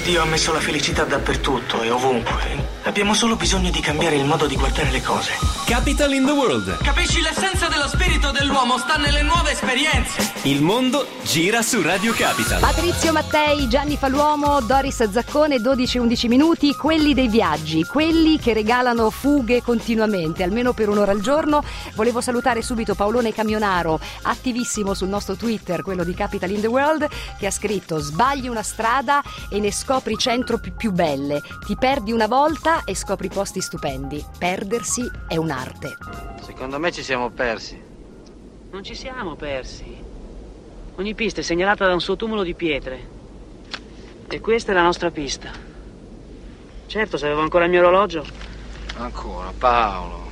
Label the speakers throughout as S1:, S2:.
S1: Dio ha messo la felicità dappertutto e ovunque. Abbiamo solo bisogno di cambiare il modo di guardare le cose.
S2: Capital in the World.
S3: Capisci, l'essenza dello spirito dell'uomo sta nelle nuove esperienze.
S2: Il mondo gira su Radio Capital.
S4: Patrizio Mattei, Gianni Falluomo, Doris Zaccone, 12-11 minuti, quelli dei viaggi, quelli che regalano fughe continuamente, almeno per un'ora al giorno. Volevo salutare subito Paolone Camionaro, attivissimo sul nostro Twitter, quello di Capital in the World, che ha scritto: sbagli una strada e ne scopri 100 più belle, ti perdi una volta e scopri posti stupendi. Perdersi è un'arte.
S5: Secondo me ci siamo persi.
S6: Non ci siamo persi. Ogni pista è segnalata da un suo tumulo di pietre. E questa è la nostra pista. Certo, se avevo ancora il mio orologio.
S5: Ancora, Paolo.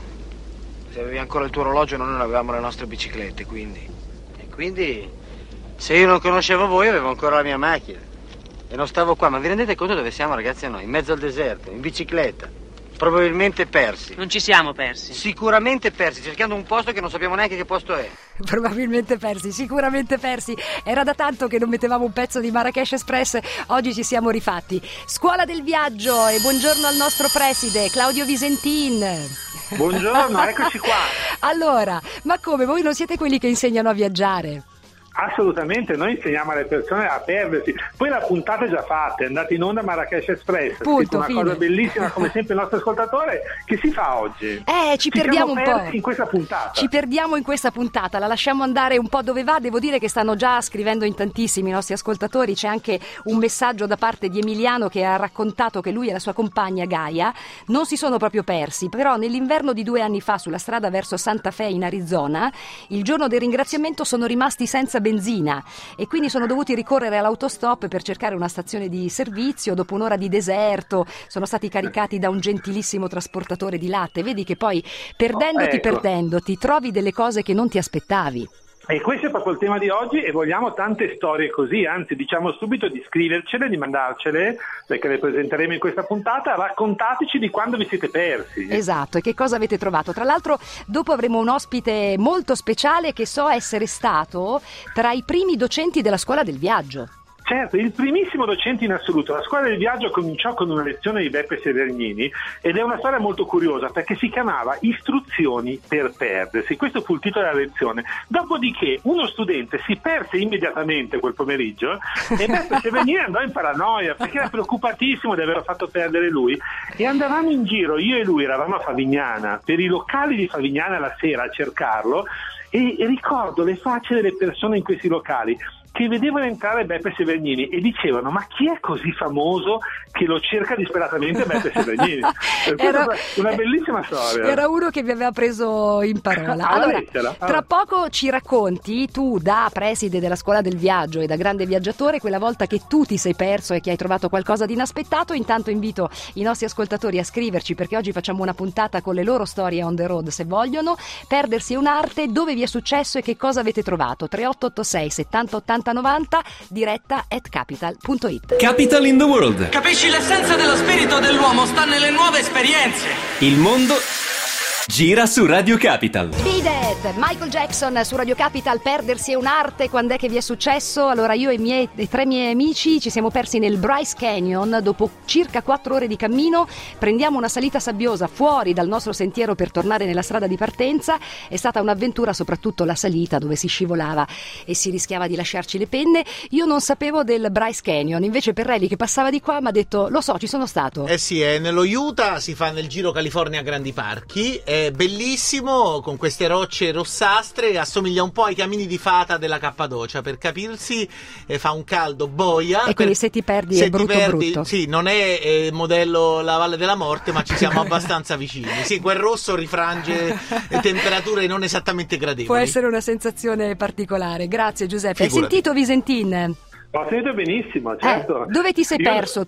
S5: Se avevi ancora il tuo orologio, noi non avevamo le nostre biciclette, quindi. E quindi, se io non conoscevo voi, avevo ancora la mia macchina. E non stavo qua, ma vi rendete conto dove siamo, ragazzi, noi? In mezzo al deserto, in bicicletta. Probabilmente persi.
S6: Non ci siamo persi.
S5: Sicuramente persi, cercando un posto che non sappiamo neanche che posto è.
S4: Probabilmente persi, sicuramente persi. Era da tanto che non mettevamo un pezzo di Marrakesh Express, oggi ci siamo rifatti. Scuola del viaggio e buongiorno al nostro preside Claudio Visentin.
S7: Buongiorno, eccoci qua.
S4: Allora, ma come, voi non siete quelli che insegnano a viaggiare?
S7: Assolutamente, noi insegniamo alle persone a perdersi. Poi la puntata è già fatta, è andata in onda Marrakesh Express.
S4: Punto,
S7: una
S4: fine.
S7: cosa bellissima, come sempre il nostro ascoltatore. Che si fa oggi?
S4: Ci perdiamo un po'.
S7: In questa puntata.
S4: Ci perdiamo in questa puntata, la lasciamo andare un po' dove va. Devo dire che stanno già scrivendo in tantissimi i nostri ascoltatori. C'è anche un messaggio da parte di Emiliano che ha raccontato che lui e la sua compagna Gaia non si sono proprio persi, però nell'inverno di 2 anni fa sulla strada verso Santa Fe in Arizona, il giorno del ringraziamento sono rimasti senza benzina e quindi sono dovuti ricorrere all'autostop per cercare una stazione di servizio. Dopo un'ora di deserto sono stati caricati da un gentilissimo trasportatore di latte. Vedi che poi perdendoti trovi delle cose che non ti aspettavi.
S7: E questo è proprio il tema di oggi e vogliamo tante storie così, anzi diciamo subito di scrivercele, di mandarcele, perché le presenteremo in questa puntata. Raccontateci di quando vi siete persi.
S4: Esatto, e che cosa avete trovato. Tra l'altro dopo avremo un ospite molto speciale che so essere stato tra i primi docenti della scuola del viaggio.
S7: Certo, il primissimo docente in assoluto. La scuola del viaggio cominciò con una lezione di Beppe Severnini ed è una storia molto curiosa perché si chiamava Istruzioni per perdersi. Questo fu il titolo della lezione. Dopodiché uno studente si perse immediatamente quel pomeriggio e Beppe Severnini andò in paranoia perché era preoccupatissimo di averlo fatto perdere lui e andavamo in giro, io e lui eravamo a Favignana, per i locali di Favignana la sera a cercarlo e ricordo le facce delle persone in questi locali che vedevano entrare Beppe Severnini e dicevano: ma chi è così famoso che lo cerca disperatamente Beppe Severnini? Era una bellissima storia.
S4: Era uno che vi aveva preso in parola. Allora, tra poco ci racconti tu, da preside della scuola del viaggio e da grande viaggiatore, quella volta che tu ti sei perso e che hai trovato qualcosa di inaspettato. Intanto invito i nostri ascoltatori a scriverci, perché oggi facciamo una puntata con le loro storie on the road, se vogliono. Perdersi è un'arte, dove vi è successo e che cosa avete trovato? 3886 70 80 90, diretta @capital.it.
S2: Capital in the World.
S3: Capisci, l'essenza dello spirito dell'uomo sta nelle nuove esperienze.
S2: Il mondo gira su Radio Capital.
S4: Beat It, Michael Jackson su Radio Capital. Perdersi è un'arte. Quando è che vi è successo? Allora, io e i 3 miei amici ci siamo persi nel Bryce Canyon. Dopo circa 4 ore di cammino prendiamo una salita sabbiosa fuori dal nostro sentiero per tornare nella strada di partenza. È stata un'avventura, soprattutto la salita, dove si scivolava e si rischiava di lasciarci le penne. Io non sapevo del Bryce Canyon, invece Perrelli, che passava di qua, mi ha detto: lo so, ci sono stato.
S8: Sì, è nello Utah, si fa nel Giro California Grandi Parchi. È bellissimo, con queste rocce rossastre, assomiglia un po' ai camini di fata della Cappadocia, per capirsi. Fa un caldo boia
S4: e quindi se ti perdi è brutto.
S8: Sì, non è modello la Valle della Morte, ma ci siamo abbastanza vicini. Sì, quel rosso rifrange temperature non esattamente gradevoli.
S4: Può essere una sensazione particolare. Grazie Giuseppe.
S7: Figurati.
S4: Hai sentito Visentin?
S7: Ho sentito benissimo, certo.
S4: Dove ti sei perso tu?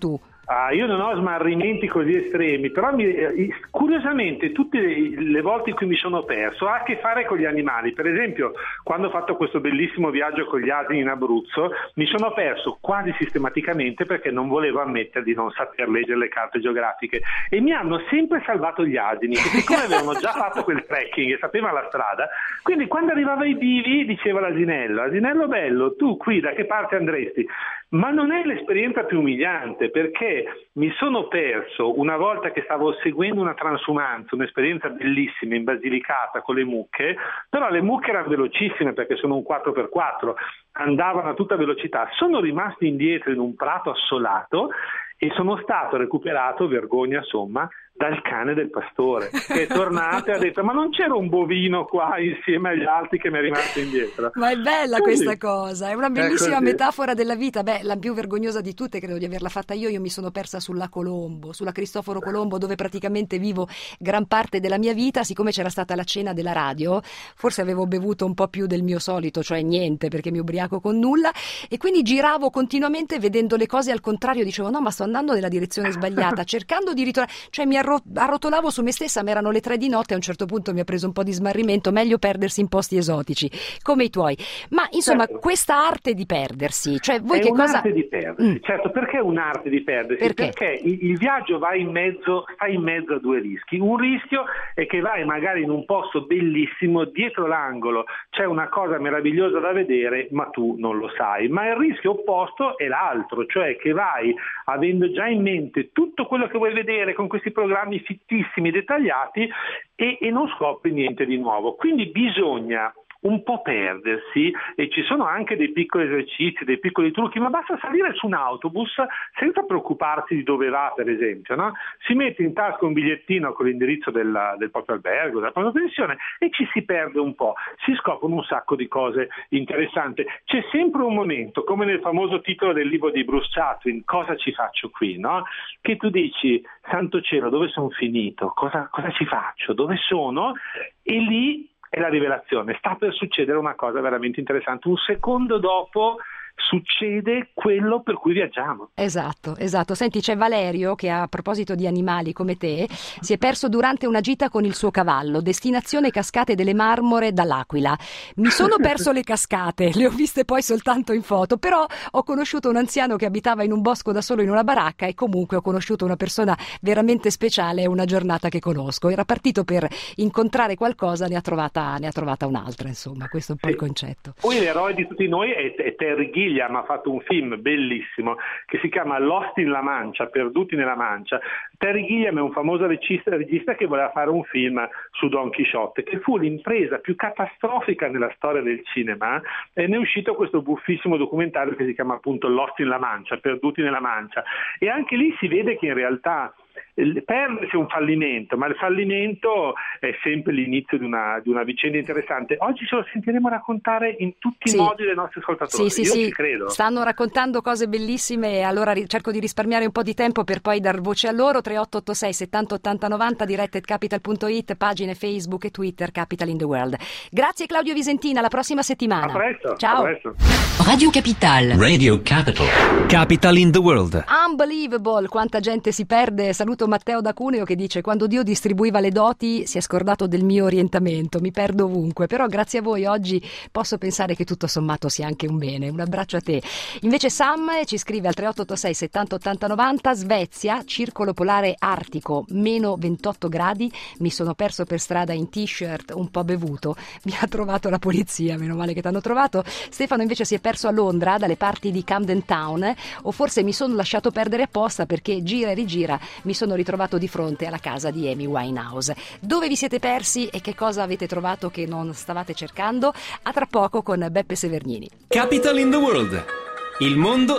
S7: Io non ho smarrimenti così estremi, però curiosamente tutte le volte in cui mi sono perso ha a che fare con gli animali. Per esempio, quando ho fatto questo bellissimo viaggio con gli asini in Abruzzo, mi sono perso quasi sistematicamente perché non volevo ammettere di non saper leggere le carte geografiche, e mi hanno sempre salvato gli asini, che siccome avevano già fatto quel trekking e sapevano la strada, quindi quando arrivava ai bivi diceva l'asinello: asinello bello, tu qui da che parte andresti? Ma non è l'esperienza più umiliante, perché mi sono perso una volta che stavo seguendo una transumanza, un'esperienza bellissima in Basilicata con le mucche, però le mucche erano velocissime perché sono un 4x4, andavano a tutta velocità, sono rimasto indietro in un prato assolato e sono stato recuperato, vergogna somma, dal cane del pastore, che è tornato e ha detto: ma non c'era un bovino qua insieme agli altri che mi è rimasto indietro?
S4: Ma è bella questa cosa, è una bellissima
S7: così.
S4: metafora della vita. Beh, la più vergognosa di tutte credo di averla fatta io mi sono persa sulla Colombo, sulla Cristoforo Colombo, dove praticamente vivo gran parte della mia vita. Siccome c'era stata la cena della radio, forse avevo bevuto un po' più del mio solito, cioè niente, perché mi ubriaco con nulla, e quindi giravo continuamente vedendo le cose al contrario, dicevo no, ma sto andando nella direzione sbagliata, cercando di ritornare, cioè mi arrotolavo su me stessa, ma erano le 3 di notte, a un certo punto mi ha preso un po' di smarrimento, meglio perdersi in posti esotici come i tuoi. Ma insomma,
S7: certo,
S4: questa arte di perdersi, cioè voi
S7: è
S4: che cosa...
S7: un'arte di perdersi, certo, perché è un'arte di perdersi? Perché il viaggio sta in mezzo a 2 rischi. Un rischio è che vai magari in un posto bellissimo, dietro l'angolo c'è una cosa meravigliosa da vedere, ma tu non lo sai. Ma il rischio opposto è l'altro, cioè che vai avendo già in mente tutto quello che vuoi vedere con questi programmi fittissimi, dettagliati, e non scopri niente di nuovo. Quindi bisogna un po' perdersi, e ci sono anche dei piccoli esercizi, dei piccoli trucchi, ma basta salire su un autobus senza preoccuparsi di dove va, per esempio, no? Si mette in tasca un bigliettino con l'indirizzo del proprio albergo, della propria pensione, e ci si perde un po', si scoprono un sacco di cose interessanti. C'è sempre un momento, come nel famoso titolo del libro di Bruce Chatwin, Cosa ci faccio qui, no? Che tu dici: santo cielo, dove sono finito? Cosa ci faccio? Dove sono? E lì è la rivelazione, sta per succedere una cosa veramente interessante. Un secondo dopo succede quello per cui viaggiamo.
S4: Esatto. Senti, c'è Valerio che, a proposito di animali come te, si è perso durante una gita con il suo cavallo, destinazione Cascate delle Marmore dall'Aquila. Mi sono perso le cascate, le ho viste poi soltanto in foto, però ho conosciuto un anziano che abitava in un bosco da solo in una baracca, e comunque ho conosciuto una persona veramente speciale, una giornata che conosco. Era partito per incontrare qualcosa, ne ha trovata un'altra, insomma, questo è un po' il concetto.
S7: Poi l'eroe di tutti noi è Terry Gilliam, ha fatto un film bellissimo che si chiama Lost in La Mancia, Perduti nella Mancia. Terry Gilliam è un famoso regista che voleva fare un film su Don Chisciotte, che fu l'impresa più catastrofica nella storia del cinema, e ne è uscito questo buffissimo documentario che si chiama appunto Lost in La Mancia, Perduti nella Mancia, e anche lì si vede che in realtà perdersi è un fallimento, ma il fallimento è sempre l'inizio di una vicenda interessante. Oggi ce lo sentiremo raccontare in tutti i modi dai nostri ascoltatori. Io ci credo.
S4: Stanno raccontando cose bellissime, e allora cerco di risparmiare un po' di tempo per poi dar voce a loro. 3886 70 80 90, diretta@capital.it, pagine Facebook e Twitter Capital in the World. Grazie Claudio Visentina, alla prossima settimana.
S7: A presto.
S4: Ciao.
S7: A presto.
S2: Radio Capital. Radio Capital. Capital in the World.
S4: Unbelievable, quanta gente si perde. Saluto Matteo da Cuneo che dice: quando Dio distribuiva le doti si è scordato del mio orientamento, mi perdo ovunque, però grazie a voi oggi posso pensare che tutto sommato sia anche un bene. Un abbraccio a te. Invece Sam ci scrive al 3886 70 80 90, Svezia, circolo polare artico, meno 28 gradi, mi sono perso per strada in t-shirt, un po' bevuto, mi ha trovato la polizia, meno male che ti hanno trovato. Stefano invece si è perso a Londra, dalle parti di Camden Town, o forse mi sono lasciato perdere apposta perché gira e rigira mi sono ritrovato di fronte alla casa di Amy Winehouse. Dove vi siete persi e che cosa avete trovato che non stavate cercando? A tra poco con Beppe Severnini.
S2: Capital in the World. Il mondo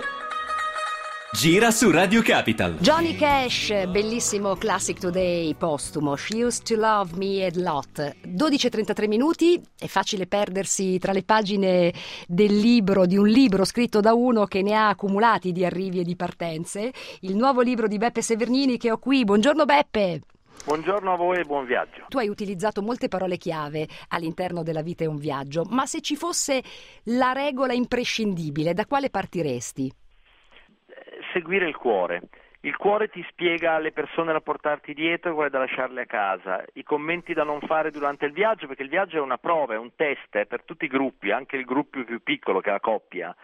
S2: gira su Radio Capital.
S4: Johnny Cash, bellissimo Classic Today postumo, She Used to Love Me a Lot. 12:33 minuti, è facile perdersi tra le pagine del libro, di un libro scritto da uno che ne ha accumulati di arrivi e di partenze, il nuovo libro di Beppe Severnini che ho qui. Buongiorno Beppe.
S9: Buongiorno a voi e buon viaggio.
S4: Tu hai utilizzato molte parole chiave all'interno della vita è un viaggio, ma se ci fosse la regola imprescindibile, da quale partiresti?
S9: Seguire il cuore. Il cuore ti spiega le persone da portarti dietro e quelle da lasciarle a casa, i commenti da non fare durante il viaggio, perché il viaggio è una prova, è un test per tutti i gruppi, anche il gruppo più piccolo che è la coppia.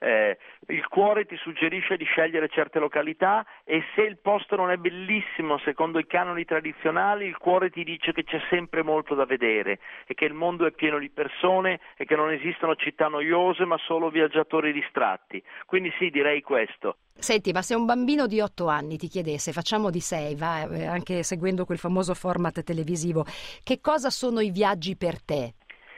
S9: Il cuore ti suggerisce di scegliere certe località e se il posto non è bellissimo secondo i canoni tradizionali, il cuore ti dice che c'è sempre molto da vedere e che il mondo è pieno di persone e che non esistono città noiose ma solo viaggiatori distratti. Quindi sì, direi questo.
S4: Senti, ma se un bambino di 8 anni ti chiedesse, facciamo di 6, va, anche seguendo quel famoso format televisivo, che cosa sono i viaggi per te?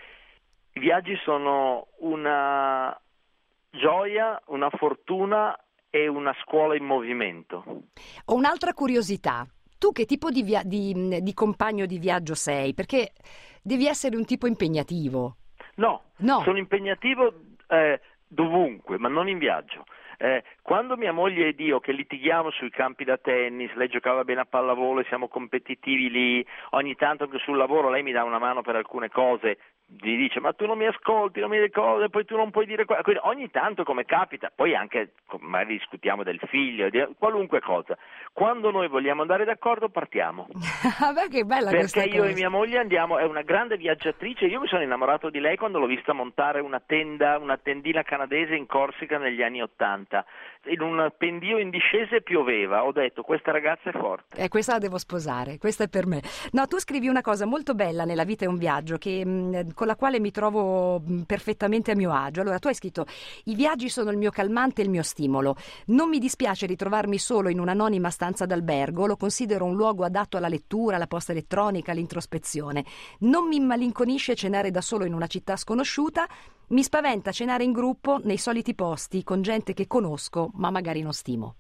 S9: I viaggi sono una gioia, una fortuna e una scuola in movimento.
S4: Ho un'altra curiosità. Tu che tipo di compagno di viaggio sei? Perché devi essere un tipo impegnativo.
S9: No.
S4: No.
S9: Sono impegnativo dovunque, ma non in viaggio. Quando mia moglie ed io che litighiamo sui campi da tennis, lei giocava bene a pallavolo e siamo competitivi lì, ogni tanto anche sul lavoro lei mi dà una mano per alcune cose, gli dice ma tu non mi ascolti, non mi dai cose, poi tu non puoi dire quindi ogni tanto come capita, poi anche magari discutiamo del figlio, di qualunque cosa. Quando noi vogliamo andare d'accordo partiamo.
S4: Beh, che bella questa
S9: perché io
S4: cosa.
S9: e mia moglie andiamo, è una grande viaggiatrice, io mi sono innamorato di lei quando l'ho vista montare una tendina canadese in Corsica negli anni '80. In un pendio in discesa e pioveva, ho detto questa ragazza è forte.
S4: Questa la devo sposare, questa è per me. No, tu scrivi una cosa molto bella nella vita è un viaggio con la quale mi trovo perfettamente a mio agio. Allora, tu hai scritto: i viaggi sono il mio calmante e il mio stimolo. Non mi dispiace ritrovarmi solo in un'anonima stanza d'albergo, lo considero un luogo adatto alla lettura, alla posta elettronica, all'introspezione. Non mi immalinconisce cenare da solo in una città sconosciuta. Mi spaventa cenare in gruppo nei soliti posti con gente che conosco ma magari non stimo.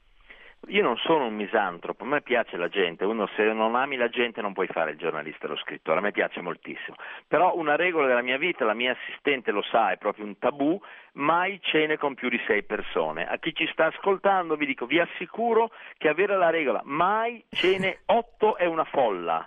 S9: Io non sono un misantropo, a me piace la gente, uno se non ami la gente non puoi fare il giornalista o lo scrittore, a me piace moltissimo, però una regola della mia vita, la mia assistente lo sa, è proprio un tabù, mai cene con più di 6 persone. A chi ci sta ascoltando vi dico, vi assicuro che avere la regola mai cene 8 è una folla.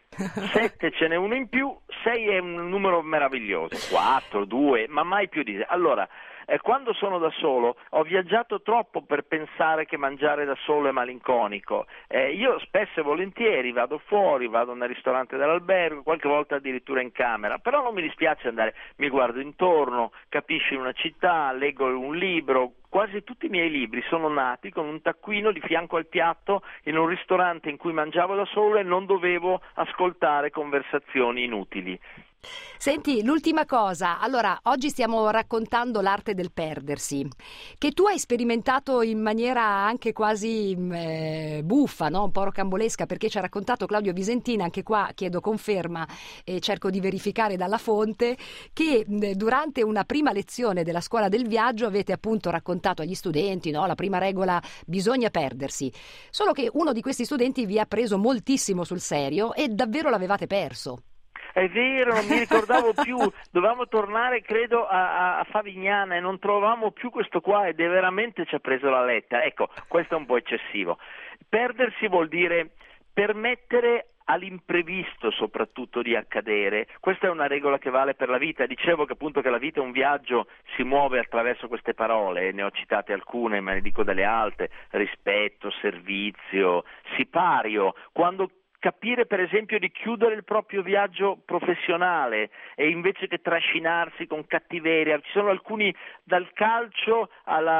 S9: 7 ce n'è uno in più, 6 è un numero meraviglioso, 4, 2, ma mai più di 6. Allora, quando sono da solo ho viaggiato troppo per pensare che mangiare da solo è malinconico. Io spesso e volentieri vado fuori, vado nel ristorante dell'albergo, qualche volta addirittura in camera, però non mi dispiace andare, mi guardo intorno, capisci una città, leggo un libro. Quasi tutti i miei libri sono nati con un taccuino di fianco al piatto in un ristorante in cui mangiavo da solo e non dovevo ascoltare conversazioni inutili.
S4: Senti, l'ultima cosa, allora oggi stiamo raccontando l'arte del perdersi, che tu hai sperimentato in maniera anche quasi buffa, no? Un po' rocambolesca, perché ci ha raccontato Claudio Visentina, anche qua chiedo conferma e cerco di verificare dalla fonte, che durante una prima lezione della scuola del viaggio avete appunto raccontato agli studenti, no? La prima regola, bisogna perdersi, solo che uno di questi studenti vi ha preso moltissimo sul serio e davvero l'avevate perso.
S9: È vero, non mi ricordavo più, dovevamo tornare credo a Favignana e non trovavamo più questo qua ed è veramente ci ha preso la letta. Ecco, questo è un po' eccessivo. Perdersi vuol dire permettere all'imprevisto soprattutto di accadere. Questa è una regola che vale per la vita. Dicevo che appunto che la vita è un viaggio, si muove attraverso queste parole, ne ho citate alcune, ma ne dico delle altre: rispetto, servizio, sipario. Quando capire per esempio di chiudere il proprio viaggio professionale e invece che trascinarsi con cattiveria, ci sono alcuni, dal calcio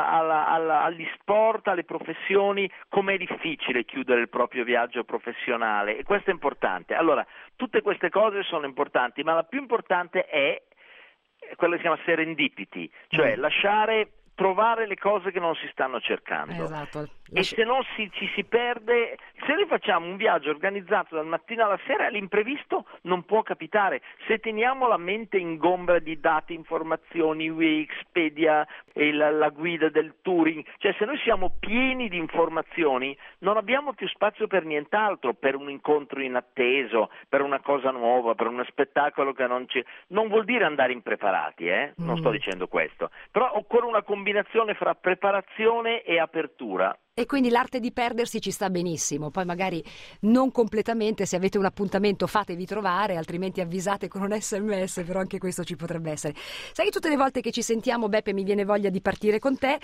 S9: agli sport, alle professioni, com'è difficile chiudere il proprio viaggio professionale, e questo è importante. Allora, tutte queste cose sono importanti, ma la più importante è quella che si chiama serendipity, cioè trovare le cose che non si stanno cercando.
S4: Esatto.
S9: E se non ci si perde, se noi facciamo un viaggio organizzato dal mattino alla sera, l'imprevisto non può capitare. Se teniamo la mente ingombra di dati, informazioni, Wikipedia, la guida del touring, cioè se noi siamo pieni di informazioni non abbiamo più spazio per nient'altro, per un incontro inatteso, per una cosa nuova, per uno spettacolo che non vuol dire andare impreparati, non sto dicendo questo, però occorre una combinazione fra preparazione e apertura.
S4: E quindi l'arte di perdersi ci sta benissimo, poi magari non completamente, se avete un appuntamento fatevi trovare, altrimenti avvisate con un SMS, però anche questo ci potrebbe essere. Sai che tutte le volte che ci sentiamo, Beppe, mi viene voglia di partire con te,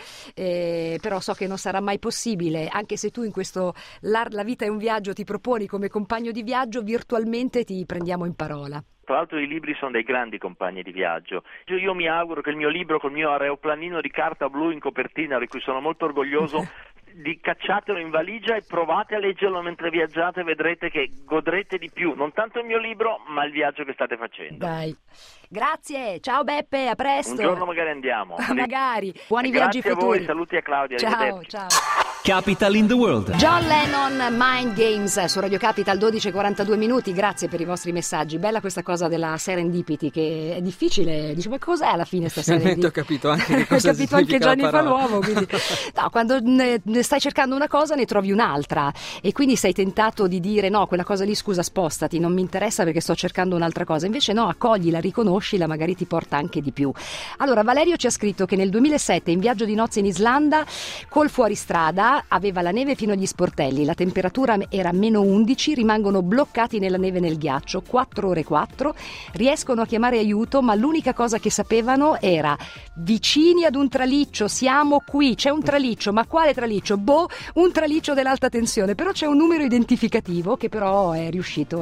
S4: però so che non sarà mai possibile, anche se tu in questo La vita è un viaggio ti proponi come compagno di viaggio, virtualmente ti prendiamo in parola.
S9: Tra l'altro i libri sono dei grandi compagni di viaggio. Io mi auguro che il mio libro col mio aeroplanino di carta blu in copertina, di cui sono molto orgoglioso, di cacciatelo in valigia e provate a leggerlo mentre viaggiate, vedrete che godrete di più, non tanto il mio libro, ma il viaggio che state facendo.
S4: Dai. Grazie, ciao Beppe, a presto.
S9: Un giorno magari andiamo.
S4: Magari. Buoni viaggi futuri.
S9: Grazie a voi, saluti a Claudia.
S4: Ciao, ciao.
S2: Capital in the World.
S4: John Lennon, Mind Games su Radio Capital, 12:42 minuti. Grazie per i vostri messaggi. Bella questa cosa della serendipity, che è difficile. Dice, ma cos'è alla fine sta serendipity?
S10: Ho capito anche che cosa
S4: ho capito anche Gianni fa l'uomo, quindi no, quando ne stai cercando una cosa ne trovi un'altra e quindi sei tentato di dire no, quella cosa lì scusa spostati, non mi interessa perché sto cercando un'altra cosa. Invece no, accoglila, riconoscila, magari ti porta anche di più. Allora Valerio ci ha scritto che nel 2007 in viaggio di nozze in Islanda col fuoristrada aveva la neve fino agli sportelli, la temperatura era meno 11, rimangono bloccati nella neve e nel ghiaccio 4 ore 4, riescono a chiamare aiuto ma l'unica cosa che sapevano era vicini ad un traliccio, siamo qui, c'è un traliccio, ma quale traliccio? Un traliccio dell'alta tensione, però c'è un numero identificativo che però è riuscito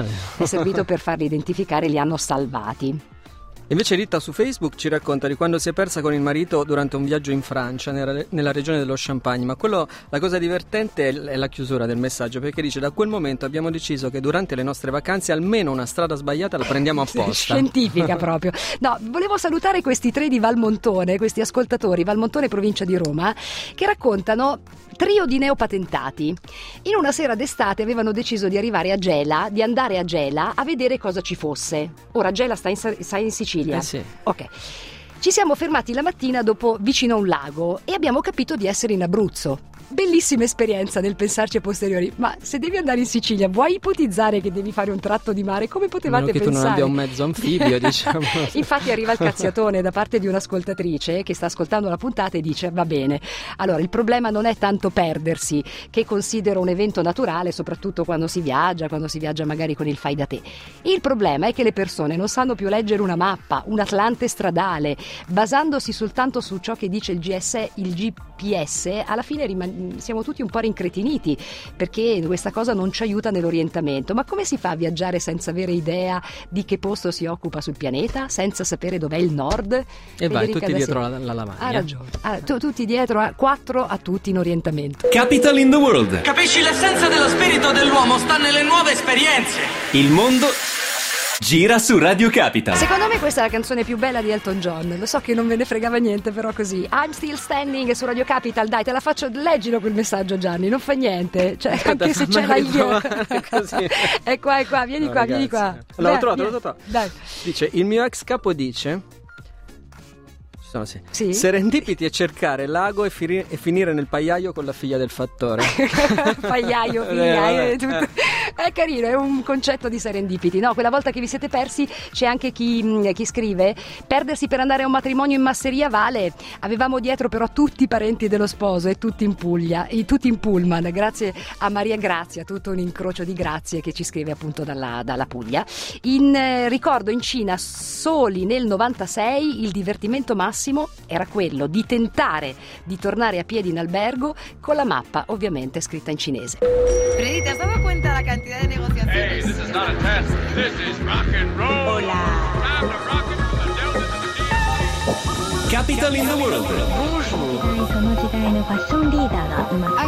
S4: è servito per farli identificare, li hanno salvati.
S10: Invece Rita su Facebook ci racconta di quando si è persa con il marito durante un viaggio in Francia, nella regione dello Champagne, ma la cosa divertente è la chiusura del messaggio, perché dice: da quel momento abbiamo deciso che durante le nostre vacanze almeno una strada sbagliata la prendiamo apposta.
S4: Scientifica proprio. No, volevo salutare questi tre di Valmontone, questi ascoltatori, Valmontone provincia di Roma, che raccontano trio di neopatentati. In una sera d'estate avevano deciso di arrivare a Gela, di andare a Gela a vedere cosa ci fosse. Ora Gela sta in Sicilia.
S10: Sì.
S4: Ok. Ci siamo fermati la mattina dopo vicino a un lago e abbiamo capito di essere in Abruzzo. Bellissima esperienza nel pensarci a posteriori, ma se devi andare in Sicilia vuoi ipotizzare che devi fare un tratto di mare? Come potevate pensare?
S10: Che tu non abbia un mezzo anfibio, diciamo.
S4: Infatti arriva il cazziatone da parte di un'ascoltatrice che sta ascoltando la puntata e dice: va bene, allora il problema non è tanto perdersi, che considero un evento naturale soprattutto quando si viaggia magari con il fai da te. Il problema è che le persone non sanno più leggere una mappa, un atlante stradale, basandosi soltanto su ciò che dice il GPS, alla fine siamo tutti un po' rincretiniti perché questa cosa non ci aiuta nell'orientamento. Ma come si fa a viaggiare senza avere idea di che posto si occupa sul pianeta, senza sapere dov'è il nord?
S10: E
S4: Federica
S10: vai tutti dietro la lavagna.
S4: Ha ragione, tutti dietro, 4 a tutti in orientamento.
S2: Capital in the World.
S3: Capisci, l'essenza dello spirito dell'uomo sta nelle nuove esperienze.
S2: Il mondo gira su Radio Capital.
S4: Secondo me questa è la canzone più bella di Elton John. Lo so che non me ne fregava niente, però così. I'm Still Standing su Radio Capital. Dai, te la faccio, leggilo quel messaggio, Gianni, non fa niente. Cioè, anche se c'è la io. È qua, vieni qua,
S10: ragazzi.
S4: vieni qua.
S10: L'ho trovato.
S4: Dai.
S10: Dice: il mio ex capo dice...
S4: Sì?
S10: Serendipiti è cercare l'ago e finire nel pagliaio con la figlia del fattore.
S4: Pagliaio, figlia, tutto. È carino, è un concetto di serendipiti, no? Quella volta che vi siete persi c'è anche chi scrive: perdersi per andare a un matrimonio in masseria vale, avevamo dietro però tutti i parenti dello sposo e tutti in Puglia, e tutti in pullman, grazie a Maria Grazia, tutto un incrocio di grazie che ci scrive appunto dalla Puglia. Ricordo in Cina soli nel 96 il divertimento massimo era quello di tentare di tornare a piedi in albergo con la mappa ovviamente scritta in cinese.
S11: Freddy, ¿te has dado cuenta la cantidad de negociaciones?
S12: Hey, this is not a test. This is rock and roll.
S11: Hola.
S12: Time to rock it from the Delta to the
S2: Capital in the World.
S13: その時代のファッションリーダーがいます。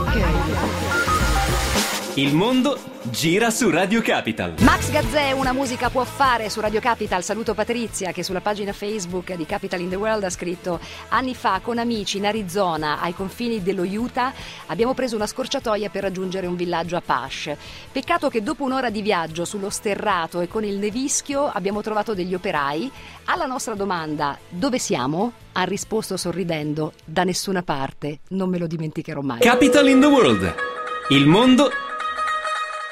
S2: Il mondo gira su Radio Capital.
S4: Max Gazzè, Una musica può fare su Radio Capital. Saluto Patrizia che sulla pagina Facebook di Capital in the World ha scritto: anni fa con amici in Arizona ai confini dello Utah abbiamo preso una scorciatoia per raggiungere un villaggio Apache. Peccato che dopo un'ora di viaggio sullo sterrato e con il nevischio abbiamo trovato degli operai. Alla nostra domanda dove siamo? Ha risposto sorridendo: da nessuna parte, non me lo dimenticherò mai.
S2: Capital in the World. Il mondo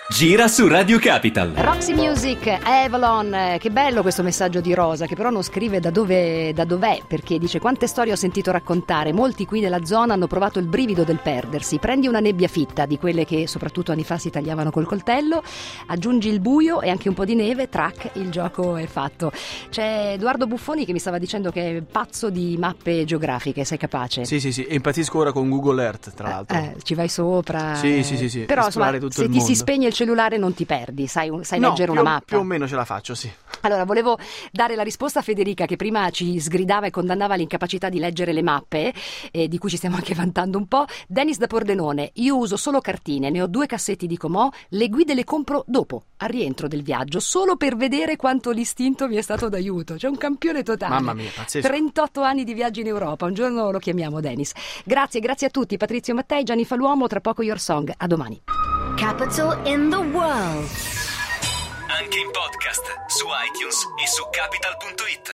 S2: gira su Radio Capital.
S4: Roxy Music, Avalon, che bello questo messaggio di Rosa, che però non scrive da dov'è, perché dice: quante storie ho sentito raccontare, molti qui nella zona hanno provato il brivido del perdersi. Prendi una nebbia fitta, di quelle che soprattutto anni fa si tagliavano col coltello, aggiungi il buio e anche un po' di neve, track, il gioco è fatto. C'è Edoardo Buffoni che mi stava dicendo che è pazzo di mappe geografiche, sei capace?
S14: Sì, e impazzisco ora con Google Earth, tra l'altro.
S4: Ci vai sopra.
S14: Sì.
S4: Però insomma,
S14: tutto
S4: se
S14: il
S4: ti
S14: mondo.
S4: si spegne il cellulare non ti perdi, sai
S14: No,
S4: leggere una mappa.
S14: Più o meno ce la faccio, sì.
S4: Allora, volevo dare la risposta a Federica, che prima ci sgridava e condannava l'incapacità di leggere le mappe, di cui ci stiamo anche vantando un po'. Dennis da Pordenone: io uso solo cartine, ne ho 2 cassetti di Comò, le guide le compro dopo, al rientro del viaggio, solo per vedere quanto l'istinto mi è stato d'aiuto. C'è un campione totale.
S14: Mamma mia, pazzesco.
S4: 38 anni di viaggi in Europa, un giorno lo chiamiamo Dennis. Grazie a tutti, Patrizio Mattei, Gianni Faluomo, tra poco Your Song, a domani.
S13: Capital in the world.
S2: Anche in podcast su iTunes e su capital.it.